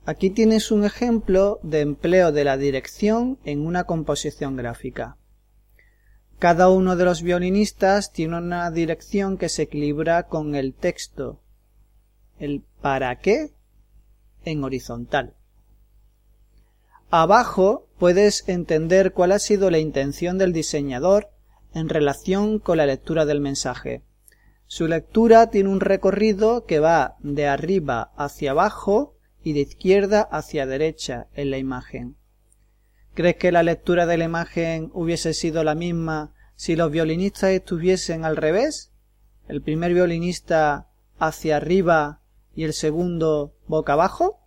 Aquí tienes un ejemplo de empleo de la dirección en una composición gráfica. Cada uno de los violinistas tiene una dirección que se equilibra con el texto, el ¿para qué?, en horizontal. Abajo puedes entender cuál ha sido la intención del diseñador en relación con la lectura del mensaje. Su lectura tiene un recorrido que va de arriba hacia abajo y de izquierda hacia derecha en la imagen. ¿Crees que la lectura de la imagen hubiese sido la misma si los violinistas estuviesen al revés? ¿El primer violinista hacia arriba y el segundo boca abajo?